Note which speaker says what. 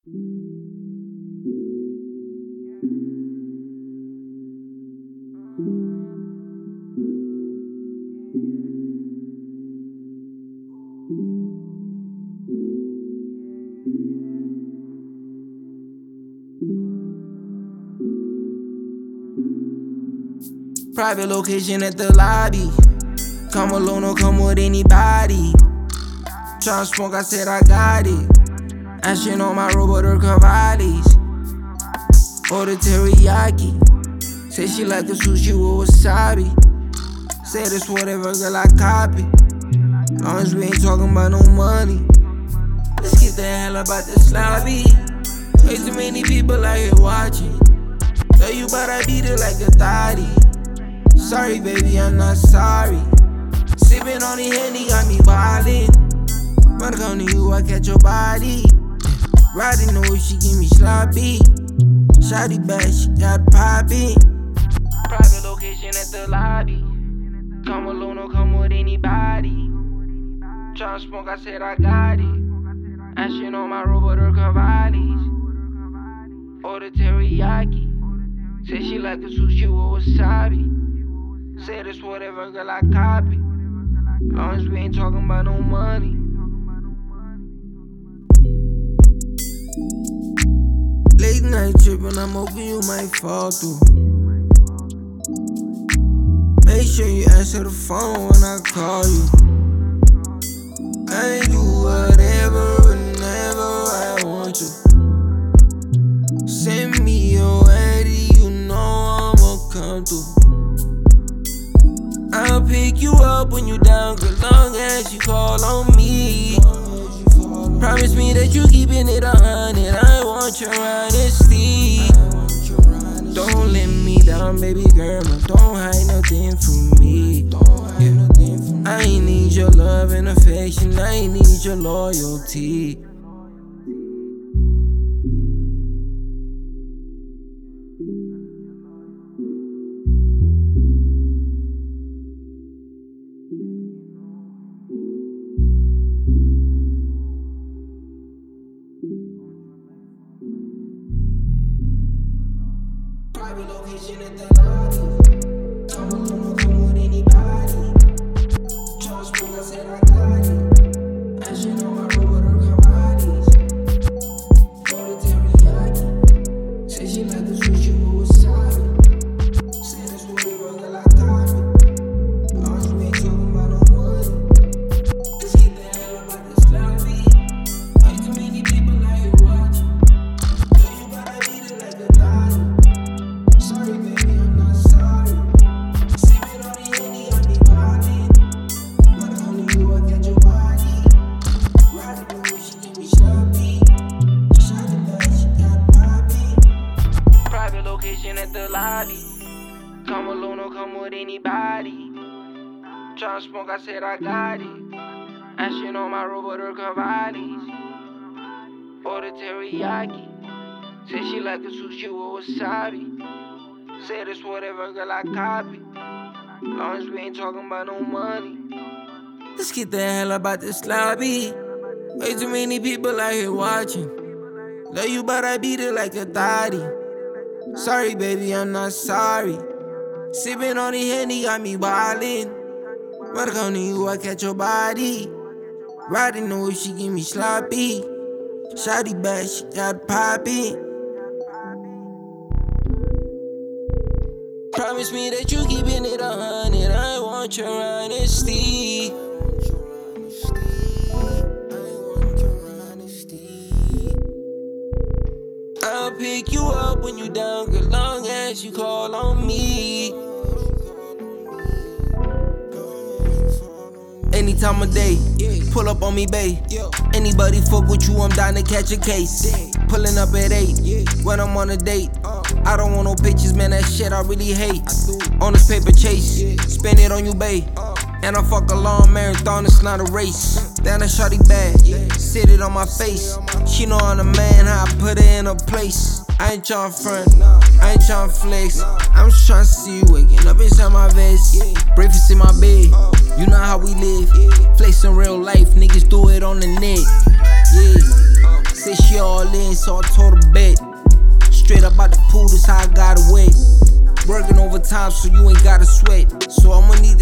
Speaker 1: Private location at the lobby. Come alone or come with anybody. Tryna smoke, I said I got it. Ashing on my robot or Cavallis. Order teriyaki. Say she like the sushi with wasabi. Said it's whatever, girl, I copy. Long as we ain't talking about no money. Let's get the hell about this lobby. Way too many people out here watching. Tell you but I beat it like a thotty. Sorry baby, I'm not sorry. Sippin' on the Henny got me wildin'. When I come to you, I catch your body. Riding the way she give me sloppy. Shawty bad, she got poppin'. Private location at the lobby. Come alone or come with anybody. Tryna smoke, I said I got it. Ashing on my robot or Cavallis. Order teriyaki. Say she like the sushi with wasabi. Said it's whatever, girl, I copy. Long as we ain't talking about no money. Late night trippin', I'm hoping you might fall through. Make sure you answer the phone when I call you. I do whatever, whenever I want to. Send me your ID, you know I'ma come through. I'll pick you up when you down, good long as you call on me. Promise me that you keeping it 100, I want your honesty. Don't let me down, baby girl, no, don't hide nothing from me. I need your love and affection, I need your loyalty. Private location at the lobby. Come alone or come with anybody. Tryna smoke, I said I got it. Ashing on my robot or Cavallis. Order teriyaki. Say she like the sushi with wasabi. Said it's whatever, girl, I got it. Long as we ain't talking about no money. Let's get the hell about this lobby. Way too many people out here watching. Tell you about I beat it like a thotty. Sorry baby, I'm not sorry. Sippin' on the Henny, I be wildin'. When I come to you, I catch your body. Riding the way she give me sloppy. Shawty bad, she got poppin'. Private location at the lobby. Come alone or come with anybody. Tryna smoke, I said I got it. Ashing on my robot or Cavallis. Order teriyaki. Say she like the sushi with wasabi. Said it's whatever, girl, I copy. Long as we ain't talking about no money. Let's get the hell about this lobby. Way too many people out here watching. Love you, but I beat it like a thotty. Sorry, baby, I'm not sorry. Sippin' on the Henny got me wildin'. When I come to you, I catch your body. Riding the way she give me sloppy. Shawty bad, she got poppin'. Promise me that you keeping it 100, I want your honesty. I'll pick you up when you down, good long as you call on me. Any time of day, pull up on me, babe. Anybody fuck with you, I'm down to catch a case. Pulling up at 8, when I'm on a date. I don't want no pictures, man, that shit I really hate. On this paper chase, spend it on you, babe. And I fuck a long marathon, it's not a race. Down a shawty bad, sit it on my face. She know I'm the man, how I put her in her place. I ain't tryna front, I ain't tryna flex. I'm just tryna see you waking up inside my vest. Breakfast in my bed, you know how we live. Flex in real life, niggas do it on the net. Yeah.
Speaker 2: Say she all in, so I told her bet. Straight up out the pool, this how I gotta wait. Working overtime so you ain't gotta sweat. So I'ma need